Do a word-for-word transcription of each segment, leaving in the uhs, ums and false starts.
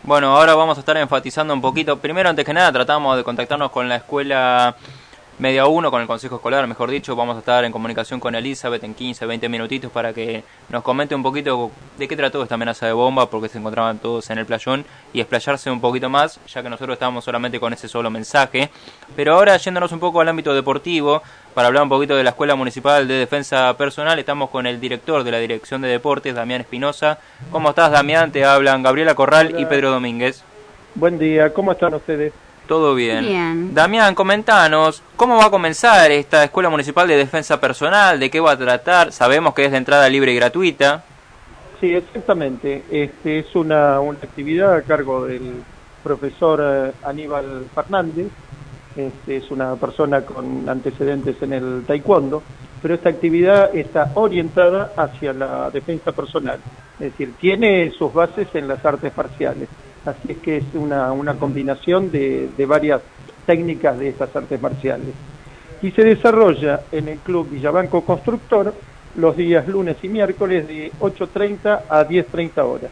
Bueno, ahora vamos a estar enfatizando un poquito. Primero, antes que nada, tratamos de contactarnos con la escuela Media uno, con el consejo escolar, mejor dicho. Vamos a estar en comunicación con Elizabeth en quince, veinte minutitos para que nos comente un poquito de qué trató esta amenaza de bomba, porque se encontraban todos en el playón, y explayarse un poquito más, ya que nosotros estábamos solamente con ese solo mensaje. Pero ahora, yéndonos un poco al ámbito deportivo, para hablar un poquito de la Escuela Municipal de Defensa Personal, estamos con el director de la Dirección de Deportes, Damián Espinosa. ¿Cómo estás, Damián? Te hablan Gabriela Corral Hola. Y Pedro Domínguez. Buen día, ¿cómo están ustedes? Todo bien. Bien. Damián, comentanos, ¿cómo va a comenzar esta Escuela Municipal de Defensa Personal? ¿De qué va a tratar? Sabemos que es de entrada libre y gratuita. Sí, exactamente. Este es una, una actividad a cargo del profesor eh, Aníbal Fernández. Este es una persona con antecedentes en el taekwondo, pero esta actividad está orientada hacia la defensa personal. Es decir, tiene sus bases en las artes marciales. Así es que es una, una combinación de, de varias técnicas de estas artes marciales. Y se desarrolla en el Club Villabanco Constructor los días lunes y miércoles de ocho treinta a diez treinta horas.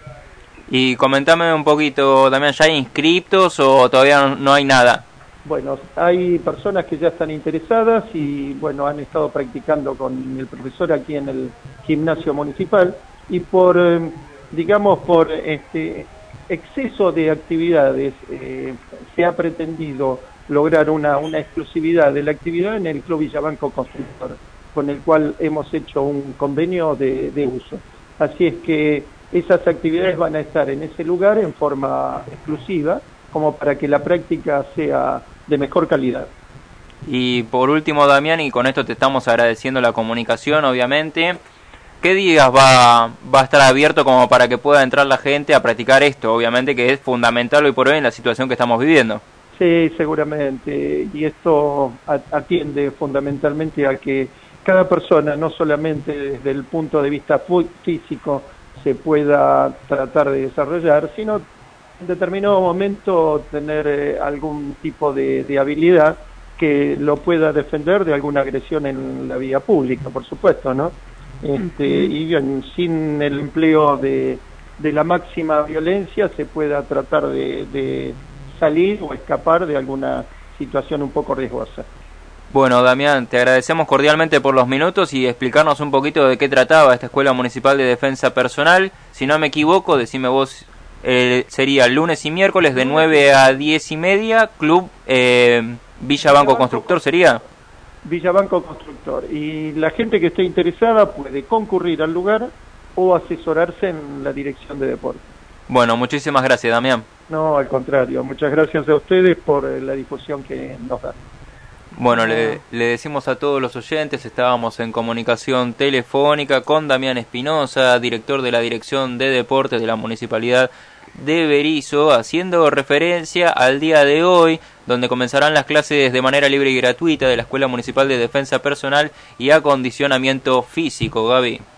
Y comentame un poquito, Damián, ¿ya hay inscriptos o todavía no, no hay nada? Bueno, hay personas que ya están interesadas y bueno, han estado practicando con el profesor aquí en el gimnasio municipal, y por, eh, digamos, por este exceso de actividades eh, se ha pretendido lograr una, una exclusividad de la actividad en el Club Villabanco Constructor, con el cual hemos hecho un convenio de, de uso. Así es que esas actividades van a estar en ese lugar en forma exclusiva, como para que la práctica sea de mejor calidad. Y por último, Damián, y con esto te estamos agradeciendo la comunicación, obviamente, ¿qué días va, va a estar abierto como para que pueda entrar la gente a practicar esto? Obviamente que es fundamental hoy por hoy en la situación que estamos viviendo. Sí, seguramente, y esto atiende fundamentalmente a que cada persona, no solamente desde el punto de vista físico, se pueda tratar de desarrollar, sino en determinado momento tener eh, algún tipo de, de habilidad que lo pueda defender de alguna agresión en la vía pública, por supuesto, ¿no? Este, y bien, sin el empleo de, de la máxima violencia se pueda tratar de, de salir o escapar de alguna situación un poco riesgosa. Bueno, Damián, te agradecemos cordialmente por los minutos y explicarnos un poquito de qué trataba esta Escuela Municipal de Defensa Personal. Si no me equivoco, decime vos, eh, sería lunes y miércoles de nueve a diez y media, Club eh, Villabanco Constructor, ¿sería? Villabanco Constructor, y la gente que esté interesada puede concurrir al lugar o asesorarse en la Dirección de Deportes. Bueno, muchísimas gracias, Damián. No, al contrario, muchas gracias a ustedes por la difusión que nos dan. Bueno, le, le decimos a todos los oyentes, estábamos en comunicación telefónica con Damián Espinosa, director de la Dirección de Deportes de la Municipalidad de Berisso, haciendo referencia al día de hoy, donde comenzarán las clases de manera libre y gratuita de la Escuela Municipal de Defensa Personal y Acondicionamiento Físico. Gaby.